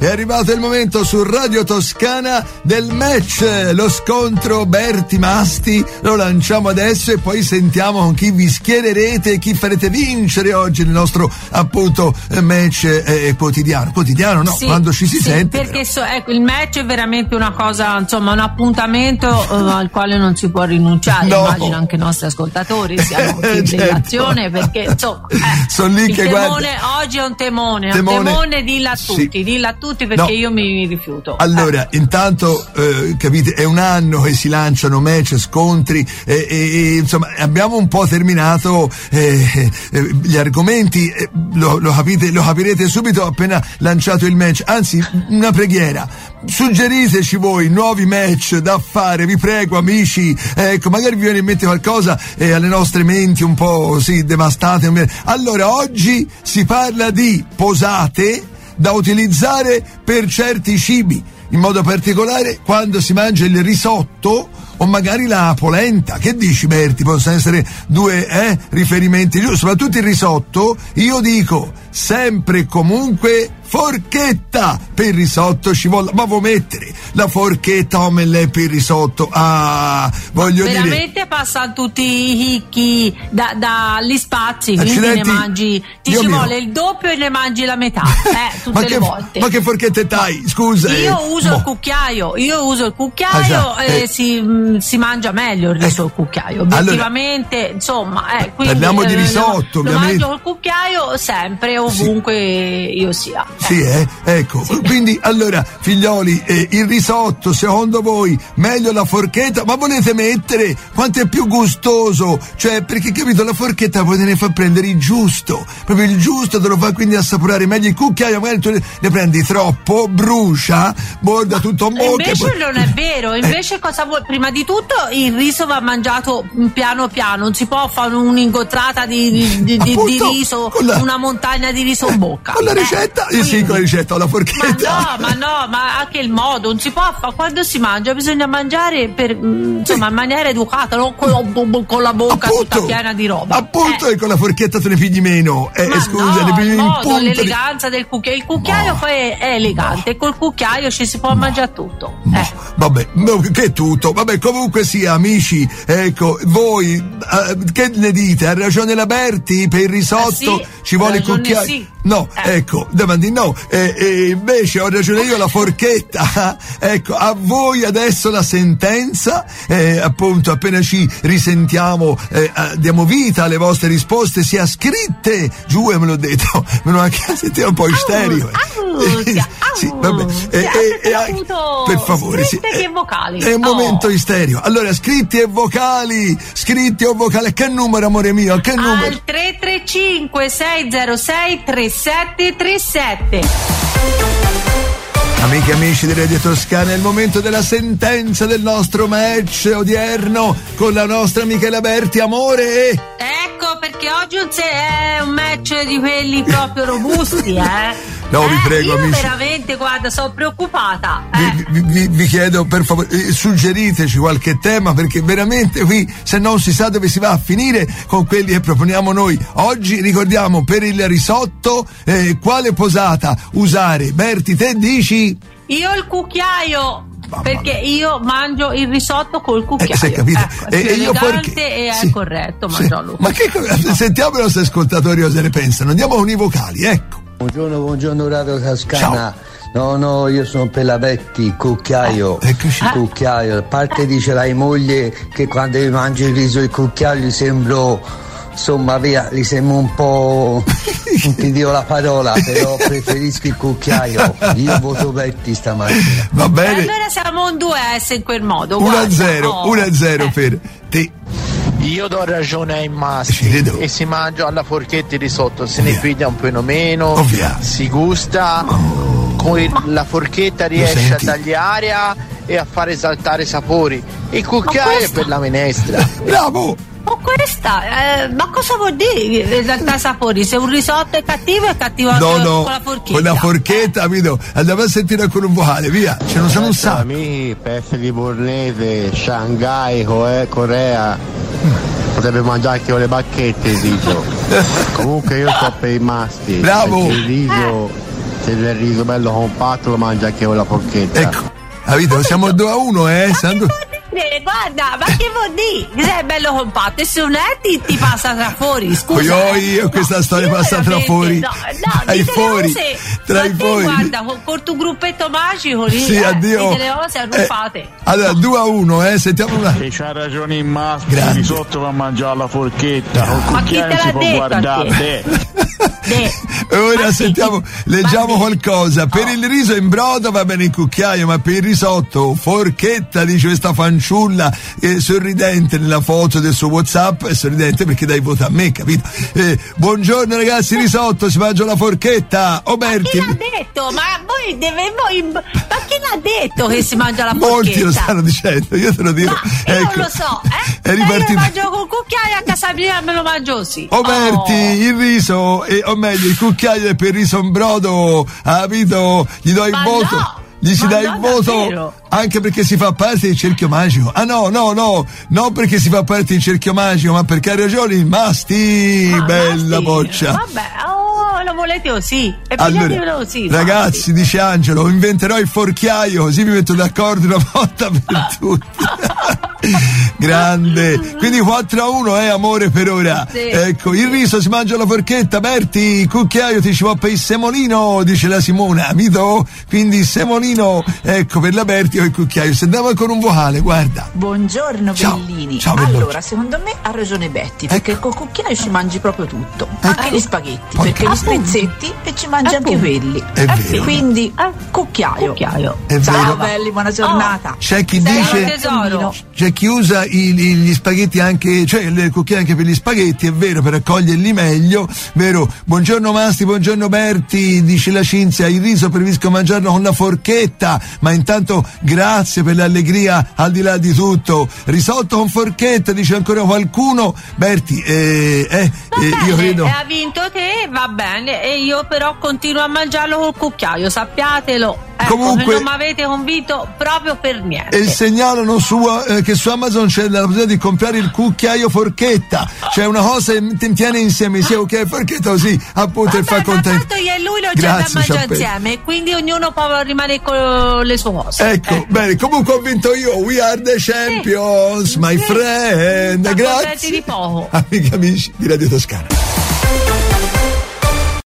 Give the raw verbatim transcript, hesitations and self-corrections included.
è arrivato il momento su Radio Toscana del match, lo scontro Berti Masti, lo lanciamo adesso e poi sentiamo con chi vi schiererete e chi farete vincere oggi nel nostro appunto match eh, quotidiano, quotidiano no, sì, quando ci si sì, sente. Perché so, ecco, il match è veramente una cosa, insomma, un appuntamento uh, al quale non si può rinunciare, no. Immagino anche i nostri ascoltatori siano in certo. relazione, perché insomma eh, sono lì il che temone guarda. oggi è un temone, temone. un temone dilla a tutti, sì. dilla a tutti perché no. io mi rifiuto. Allora, eh. intanto eh, capite, è un anno che si lanciano match, scontri e, e, e insomma abbiamo un po' terminato eh, eh, gli argomenti, eh, lo, lo capite, lo capirete subito appena lanciato il match, anzi una preghiera, suggeriteci voi nuovi match da fare, vi prego amici, ecco, magari vi viene in mente qualcosa eh, alle nostre menti un po' sì, devastate. Allora, oggi si parla di posate da utilizzare per certi cibi, in modo particolare quando si mangia il risotto o magari la polenta. Che dici, Berti? Possono essere due eh, riferimenti giusti, soprattutto il risotto. Io dico sempre e comunque forchetta per il risotto ci vuole, ma vuoi mettere la forchetta o me per il risotto? Ah, voglio veramente dire, veramente passano tutti i chicchi da, dagli spazi, quindi accidenti, ne mangi, ti Dio ci mio. vuole il doppio e ne mangi la metà eh, tutte ma le che, volte. Ma che forchette tai? Scusa. Io eh, uso boh. il cucchiaio, io uso il cucchiaio Ah, già, e eh. si, mh, si mangia meglio il riso al cucchiaio, obiettivamente, allora, insomma, eh, quindi, parliamo di eh, risotto, lo, ovviamente. lo mangio col cucchiaio sempre, ovunque sì. io sia. Eh. Sì, eh? Ecco, sì. Quindi allora, figlioli, eh, il risotto, secondo voi, meglio la forchetta? Ma volete mettere quanto è più gustoso? Cioè, perché capito, la forchetta poi te ne fa prendere il giusto, proprio il giusto te lo fa quindi assaporare meglio. Il cucchiaio magari tu ne prendi troppo, brucia, borda tutto un bocca. Invece poi... non è vero, invece eh. cosa vuoi? Prima di tutto il riso va mangiato piano piano, non si può fare un'ingotrata di, di, di, Appunto, di riso, la... una montagna di riso in bocca. Con la ricetta? Eh, sì, con la ricetta, la forchetta. Ma no, ma no, ma anche il modo, non si può fare, quando si mangia bisogna mangiare per, insomma, in maniera educata, non con la, con la bocca appunto, tutta piena di roba. Appunto, eh. e con la forchetta te ne pigli meno. Eh, ma scusa, no, ne pigli il in modo, punta l'eleganza di... del cucchiaio. Il cucchiaio no. poi è, è elegante, no. col cucchiaio ci si può no. mangiare tutto. No. Eh. Vabbè, no, che tutto. Vabbè, comunque sia, amici, ecco, voi eh, che ne dite? Ha ragione la Berti? Per il risotto eh sì, ci vuole il cucchiaio? Sì. No, eh. ecco, davanti no. E, e invece ho ragione io, la forchetta. Ecco, a voi adesso la sentenza. Eh, appunto, appena ci risentiamo, eh, diamo vita alle vostre risposte, sia scritte giù, e me l'ho detto, me lo anche sentiamo un po' in stereo. Eh. Sì, vabbè. Eh, eh, eh, per favore, sì. Scritte che vocali. È un momento in stereo. Allora, scritti e vocali, scritti o vocali, che numero, amore mio? Che numero? Al tre tre cinque sei zero sei tre sette tre sette. Amiche e amici di Radio Toscana, è il momento della sentenza del nostro match odierno con la nostra Michela Berti, amore. Ecco perché oggi è un match di quelli proprio robusti, eh. No, eh, vi prego, io amici. veramente, guarda, sono preoccupata. Eh. Vi, vi, vi chiedo, per favore, eh, suggeriteci qualche tema, perché veramente qui, se non si sa dove si va a finire con quelli che proponiamo noi. Oggi ricordiamo per il risotto eh, quale posata usare. Berti, te dici? Io il cucchiaio. Mamma perché mia. Io mangio il risotto col cucchiaio. Eh, sei capito? Ecco, è e, più e io elegante perché? e è sì. corretto sì. mangiarlo. Ma che sentiamo i nostri ascoltatori cosa ne pensano. Andiamo con i vocali, ecco. Buongiorno, buongiorno Radio Toscana. No, no, io sono per la Betty, cucchiaio. Eh, eccoci. Cucchiaio. A parte dice la moglie che quando mangi il riso e il cucchiaio gli sembro, insomma, via, gli sembra un po', non ti dico la parola, però preferisco il cucchiaio. Io voto Betty stamattina. Va bene. E allora siamo un due S in quel modo. uno a zero, uno a zero per te. Io do ragione ai maschi e si mangia alla forchetta il risotto, se Ovvia. ne piglia un po' meno, Ovvia. si gusta, oh. con il, la forchetta riesce a tagliare e a fare saltare i sapori. Il cucchiaio è per la minestra. Bravo! Ma questa, eh, ma cosa vuol dire esaltare sapori? Se un risotto è cattivo, è cattivo anche no, no, con la forchetta. Con la forchetta, capito? Andiamo a sentire ancora un vocale, via. Ce ne sono un sacco. Amici, pesce di Bornese, Shanghai, Corea. Potrebbe mangiare anche con le bacchette, dico. Comunque io sto per i maschi. Bravo! Il riso Se del riso bello compatto lo mangia anche con la forchetta. Ecco, capito? Siamo due a uno, eh? Sandro... Guarda, ma che vuol dire? Se è bello compatto e se non è ti, ti passa tra fuori, scusa. Io, io questa storia passa tra fuori. No, no, tra i fuori. Se, tra i fuori. Guarda, con, con tuo gruppetto magico lì, sì, eh, addio. dite le cose arruffate. Eh, allora, due a uno, eh, sentiamo una. E c'ha ragione in maschera, di sotto va a mangiare la forchetta. Con Ma chi te l'ha si può detto guardare. E ora sentiamo, leggiamo qualcosa. Per il riso in brodo va bene il cucchiaio, ma per il risotto forchetta, dice questa fanciulla eh, sorridente nella foto del suo WhatsApp. È sorridente perché dai vota a me, capito? Eh, buongiorno ragazzi, risotto, si mangia la forchetta. Oberti. Ma chi l'ha detto? Ma voi deve voi, ma chi l'ha detto che si mangia la forchetta? Molti lo stanno dicendo, io te lo dico. Ma io ecco, non lo so, eh? È ripartito. Io lo mangio col cucchiaio, a casa mia me lo mangio così. Oberti, oh. il riso, e, o meglio, il cucchiaio è per il riso in brodo, capito? Gli do il Ma voto. No. Gli si Ma dà no, il voto davvero? anche perché si fa parte del cerchio magico. Ah no, no, no, non perché si fa parte del cerchio magico, ma perché ha ragione il Masti, Ma bella Masti, boccia. Vabbè, oh, lo volete così. E allora, così, ragazzi, Masti. Dice Angelo, inventerò il forchiaio così mi metto d'accordo una volta per tutti. Grande, quindi quattro a uno, eh, amore, per ora. Sì. Ecco, il riso si mangia la forchetta. Berti, il cucchiaio ti ci va per il semolino, dice la Simona, amico? Quindi il semolino, ecco, per la Berti o il cucchiaio. Se andiamo con un vocale, guarda. Buongiorno Ciao. bellini. Ciao, allora, secondo me ha ragione Betty, perché Ecco. col cucchiaio ci mangi proprio tutto, Ecco. anche gli spaghetti, Poi- perché gli spezzetti e ci mangi anche Appunto. quelli. È vero. Quindi Eh. cucchiaio. Cucchiaio. È Ciao vero. belli, buona giornata. C'è chi Sei dice un tesoro. C'è chi usa i- i- gli spaghetti anche, cioè il cucchiaio anche per gli spaghetti, è vero, per accoglierli meglio, vero? Buongiorno Masti, buongiorno Berti, dice la Cinzia, il riso preferisco mangiarlo con la forchetta, ma intanto grazie per l'allegria al di là di tutto. Risotto con forchetta, dice ancora qualcuno. Berti, eh, eh, Va eh, bene, io credo. ha vinto te, va bene, e io però continuo a mangiarlo col cucchiaio, sappiatelo. Ecco, Comunque- che non mi avete convinto proprio per niente. E segnalano su, eh, che su Amazon c'è la possibilità di comprare il cucchiaio forchetta, cioè una cosa che ti tiene insieme sia cucchiaio e forchetta, così appunto e fa Vabbè, ma contento. tanto io e lui lo c'è Grazie, da mangiare Ciappelli. insieme, quindi ognuno può rimanere con le sue cose. Ecco, bene, comunque ho vinto io. We are the champions, my Sì. friend. Sta contenti Grazie. di poco. Amici, amici di Radio Toscana.